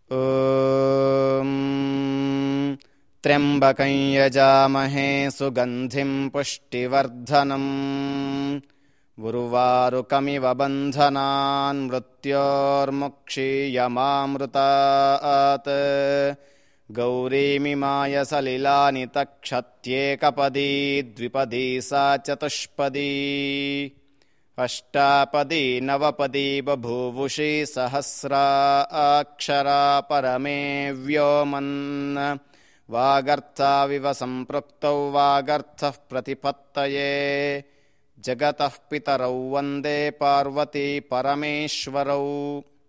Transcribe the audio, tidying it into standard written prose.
ॐ त्र्यम्बकं यजामहे सुगन्धिं पुष्टिवर्धनम् उर्वारुकमिव बन्धनान् मृत्योर्मुक्षीयमामृतात् गौरीमिमाय सलिलानि तक्षत्येकपदी द्विपदी सा चतुष्पदी अष्टापदी नवपदी बभूवुषी सहस्राक्षरा परमे व्योमन् वागर्थाविव सम्पृक्तौ वागर्थः प्रतिपत्तये जगतः पितरौ वन्दे पार्वती परमेश्वरौ।